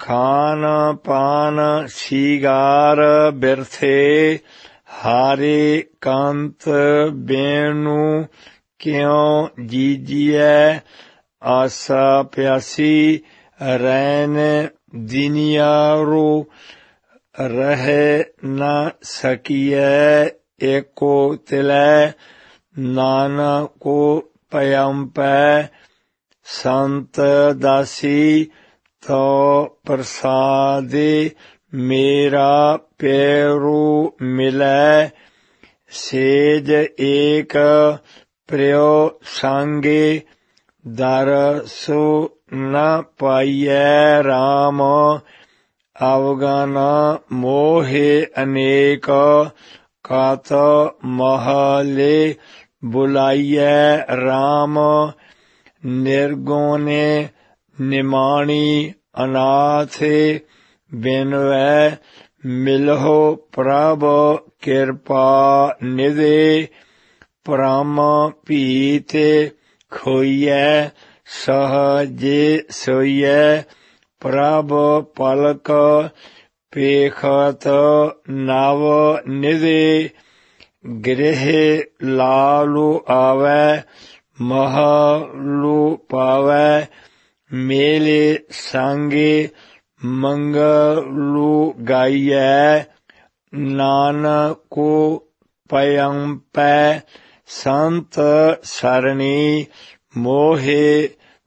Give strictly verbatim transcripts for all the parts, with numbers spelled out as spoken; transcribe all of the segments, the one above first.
ਖਾਨ ਪਾਨ ਸ਼ਿਗਾਰ ਬਿਰਥੇ, ਹਾਰੇ ਕੰਤ ਬੇਨੂ ਕਿਉ ਜੀਜੀਐ। ਆਸਾ ਪਿਆਸੀ ਰੈਨ ਦਿਨਿਆਰੋ, ਰਹਿ ਨ ਸਕੀਐ ਏਕੋ ਤਿਲੈ। ਨਾਨਕੋ ਭਯੰਪੈ ਸੰਤ ਦਾਸੀ, ਤੋ ਪ੍ਰਸਾਦੇ ਮੇਰਾ ਪੈਰੂ ਮਿਲੈ। ਸੇਜ ਏਕ ਪ੍ਰਿਯ ਸੰਗੇ, ਦਰਸੁ ਨ ਪਾਈਐ ਰਾਮ। ਅਵਗਨ ਮੋਹਿ ਅਨੇਕ, ਕਤ ਮਹਲੇ ਬੁਲਾਈਐ ਰਾਮ। ਨਿਰਗੁਣੇ ਨਿਮਾਣੀ ਅਨਾਥੇ, ਬਿਨਵੈ ਮਿਲਹੁ ਪ੍ਰਭ ਕਿਰਪਾ ਨਿਧੇ। ਭ੍ਰਮ ਭੀਤਿ ਖੋਈਐ, ਸਹਜੇ ਸੋਈਐ। ਪ੍ਰਭ ਪਲਕ ਪੇਖਤ ਨਵ ਨਿਧੇ। ਗ੍ਰਹਿ ਲਾਲੁ ਆਵੈ, ਮਹਲੁ ਪਾਵੈ। ਮੇਲੇ ਸੰਗੇ ਮੰਗਲੁ ਗਾਈਐ। ਨਾਨਕੋ ਭਯੰਪੈ ਸੰਤ ਸਰਣੀ, ਮੋਹਿ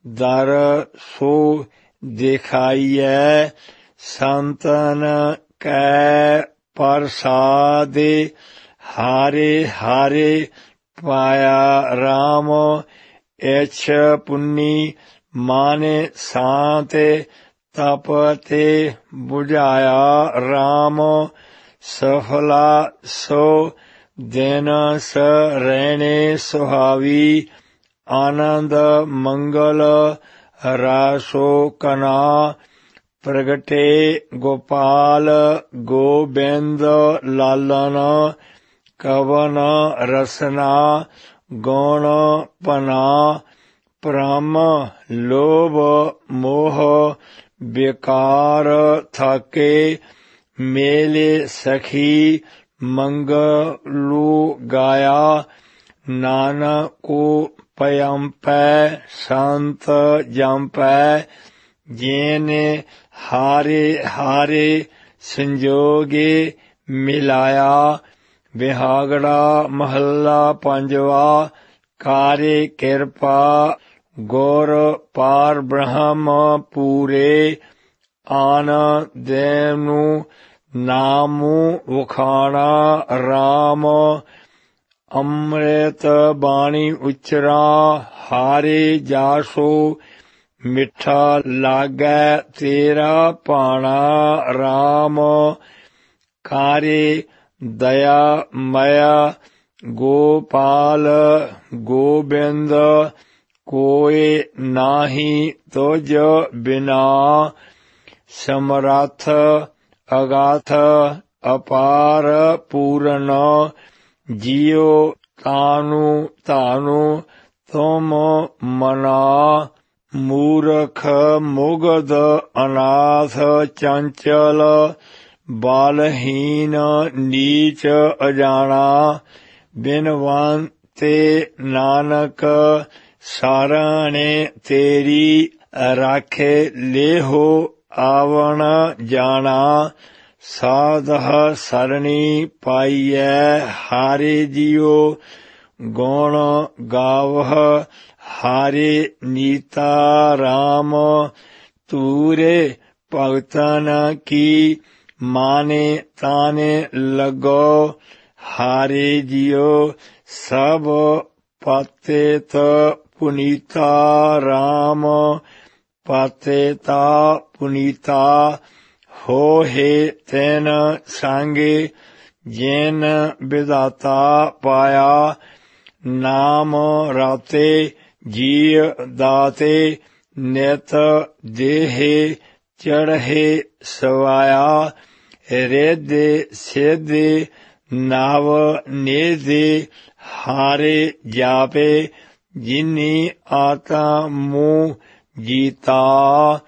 ਦਰਸੁ ਦਿਖਾਈਐ। ਸੰਤਨ ਕੈ ਪ੍ਰਸਾਦੇ, ਹਾਰੇ ਹਾਰੇ ਪਾਇਆ ਰਾਮ। ਇਛ ਪੁੰਨੀ ਮਾਨਿ ਸਾਤੇ, ਤਪ ਤੇ ਬੁਝਾਇਆ ਰਾਮ। ਸਫਲਾ ਸੋ ਦਿਨ ਸਰੈਣੇ ਸੁਹਾਵੀ, ਆਨੰਦ ਮੰਗਲ ਰਾਸੋ ਕਨਾ। ਪ੍ਰਗਟੇ ਗੋਪਾਲ ਗੋਬਿੰਦ ਲਾਲਨ, ਕਵਨ ਰਸਨਾ ਗੁਣ ਪਨਾ। ਭ੍ਰਮ ਲੋਭ ਮੋਹ ਬਿਕਾਰ ਥਾਕੇ, ਮੇਲੇ ਸਖੀ ਮੰਗਲੁ ਗਾਇਆ। ਨਾਨਕੋ ਭਯੰਪੈ ਸੰਤ ਜੰਪੈ, ਜਿਨੇ ਹਾਰੇ ਹਾਰੇ ਸੰਜੋਗੇ ਮਿਲਾਇਆ। ਵਿਹਾਗੜਾ ਮਹੱਲਾ ਪੰਜਵਾ। ਕਾਰੇ ਕਿਰਪਾ ਗੁਰ ਪਾਰ ਬ੍ਰਹਮ ਪੂਰੇ, ਆਨ ਦੇਨੁ ਨਾਮੁ ਵਖਾਣਾ ਰਾਮ। ਅੰਮ੍ਰਿਤ ਬਾਣੀ ਉਚਰਾ ਹਾਰੇ ਜਾਸੋ, ਮਿੱਠਾ ਲਾਗੈ ਤੇਰਾ ਭਾਣਾ ਰਾਮ। ਕਾਰੇ ਦਇਆ ਮਇਆ ਗੋਪਾਲ ਗੋਬਿੰਦ, ਕੋਇ ਨਾਹੀ ਤੁਝ ਬਿਨਾ। ਸਮਰੱਥ ਅਗਾਥ ਅਪਾਰ ਪੂਰਨ, ਜੀਉ ਤਾਨੁ ਤਾਨੁ ਤੁਮ ਮਨਾ। ਮੂਰਖ ਮੁਗਧ ਅਨਾਥ ਚੰਚਲ, ਬਾਲਹੀਨ ਨੀਚ ਅਜਾਣਾ। ਬਿਨਵੰਤੇ ਨਾਨਕ ਸਰਣੇ ਤੇਰੀ, ਰਾਖੇ ਲੇਹੋ ਆਵਣ ਜਾਣਾ। ਸਾਧਹ ਸਰਣੀ ਪਾਈਐ ਹਾਰੇ ਜੀਉ, ਗੁਣ ਗਾਵਹ ਹਾਰੇ ਨੀਤਾ ਰਾਮ। ਤੂਰੇ ਭਗਤਨ ਕੀ ਮਾਨੇ ਤਾਨੇ ਲੱਗੋ, ਹਾਰੇ ਜੀਉ ਸਭ ਪਤਿਤ ਪੁਨੀਤਾ ਰਾਮ। ਪਤਿਤਾ ਪੁਨੀਤਾ ਹੋਹਿ ਤਿਨ ਸੰਗੇ, ਜਿਨ ਵਿਦਾਤਾ ਪਾਇਆ। ਨਾਮ ਰਾਤੇ ਜੀ ਦਾਤੇ, ਨਿਤ ਦੇਹਿ ਚੜ੍ਹੇ ਸਵਾਇਆ। ਰਿਧਿ ਸਿਧਿ ਨਵ ਨਿਧਿ, ਹਾਰੇ ਜਾਪੇ ਜਿਨੀ ਆਤਾ ਮੂਹ ਜੀਤਾ।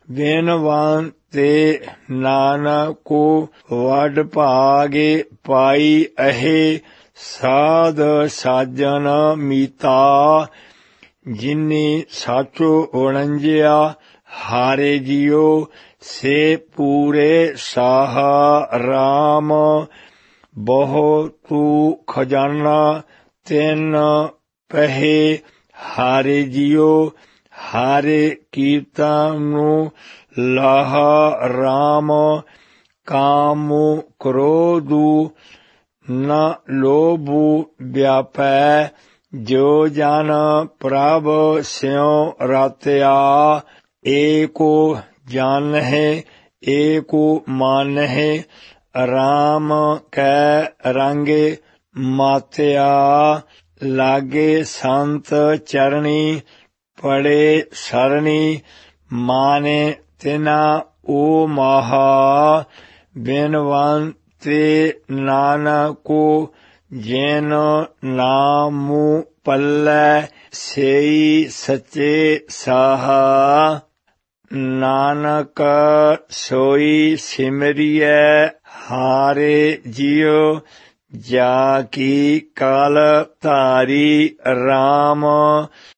ਬੇਨਵਾਨ ਤੇ ਨਾਨਕ ਕੋ ਵਡ ਭਾਗੇ ਪਾਈ ਅਹੇ ਸਾਧ ਸਾਜਨ ਮੀਤਾ ਜਿਨੀ ਸਾਚੋ ਉਣੰਜਿਆ ਹਾਰੇ ਜੀਓ ਸੇ ਪੂਰੇ ਸਾਹਾ ਰਾਮ ਬਹੁ ਤੂ ਖਜ਼ਾਨਾ ਤਿੰਨ ਪਹਿ ਹਾਰੇ ਜੀਓ ਹਾਰੇ ਕੀਰਤਨ ਨੂੰ ਲਾਹਾ ਰਾਮ ਕਾਮੁ ਕ੍ਰੋਧੁ ਨ ਲੋਭੁ ਵਿਆਪੈ ਜੋ ਜਨ ਪ੍ਰਭ ਸਿਉ ਰਤਿਆ ਏਕੋ ਜਨ ਹੈ ਏਕੋ ਮਨ ਹੈ ਰਾਮ ਕੈ ਰੰਗੇ ਮਾਤਿਆ ਲਾਗੇ ਸੰਤ ਚਰਣੀ ਪੜੇ ਸਰਣੀ ਮਾਨੇ ਤਿਨਾ ਓ ਮਹਾ ਬਿਨਵੰਤੇ ਨਾਨਕੋ ਜੈਨ ਨਾਮੁ ਪੱਲੇ ਸੇਈ ਸੱਚੇ ਸਾਹਾ ਨਾਨਕ ਸੋਈ ਸਿਮਰਿਐ ਹਾਰੇ ਜੀਉ ਜਾ ਕੀ ਕਾਲ ਧਾਰੀ ਰਾਮ